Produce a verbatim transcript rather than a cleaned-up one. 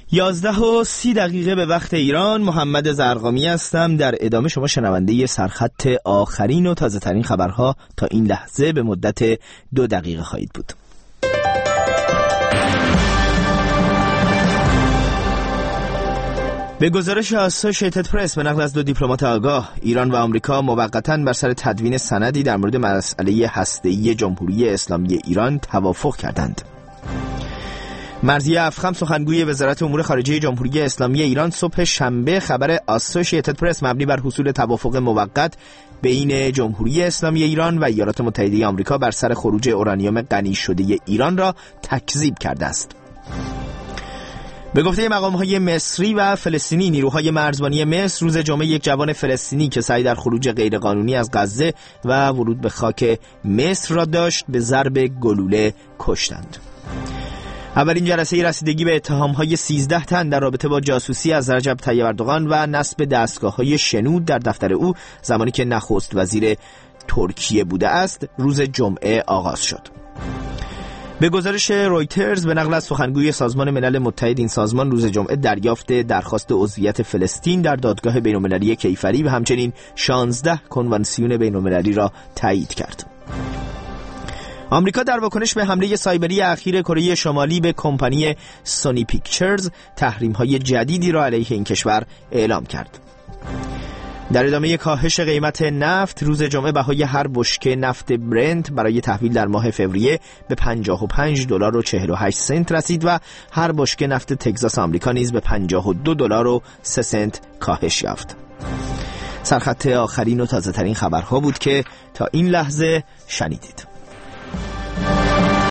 یازده و سی دقیقه به وقت ایران. محمد زرقامی هستم. در ادامه شما شنونده سرخط آخرین و تازه ترین خبرها تا این لحظه به مدت دو دقیقه خواهید بود. به گزارش اسوشیتد پرس به نقل از دو دیپلمات آگاه، ایران و آمریکا موقتاً بر سر تدوین سندی در مورد مسئله هسته‌ای جمهوری اسلامی ایران توافق کردند. مرضیه افخم سخنگوی وزارت امور خارجه جمهوری اسلامی ایران صبح شنبه خبر اسوشیتد پرس مبنی بر حصول توافق موقت بین جمهوری اسلامی ایران و ایالات متحده آمریکا بر سر خروج اورانیوم غنی شده ایران را تکذیب کرده است. به گفته مقام‌های مصری و فلسطینی، نیروهای مرزبانی مصر روز جمعه یک جوان فلسطینی که سعی در خروج غیرقانونی از غزه و ورود به خاک مصر را داشت به ضرب گلوله کشتند. اولین جلسه رسیدگی به اتهام‌های سیزده تن در رابطه با جاسوسی از رجب طیب اردوغان و نصب دستگاه‌های شنود در دفتر او زمانی که نخست وزیر ترکیه بوده است روز جمعه آغاز شد. به گزارش رویترز به نقل از سخنگوی سازمان ملل متحد، این سازمان روز جمعه دریافت درخواست عضویت فلسطین در دادگاه بین‌المللی کیفری و همچنین شانزده کنوانسیون بین‌المللی را تایید کرد. آمریکا در واکنش به حمله سایبری اخیر کره شمالی به کمپانی سونی پیکچرز تحریم‌های جدیدی را علیه این کشور اعلام کرد. در ادامه کاهش قیمت نفت، روز جمعه بهای هر بشکه نفت برنت برای تحویل در ماه فوریه به پنجاه و پنج دلار و چهل و هشت سنت رسید و هر بشکه نفت تگزاس آمریکا نیز به پنجاه و دو دلار و سه سنت کاهش یافت. سرخط آخرین و تازه ترین خبرها بود که تا این لحظه شنیدید.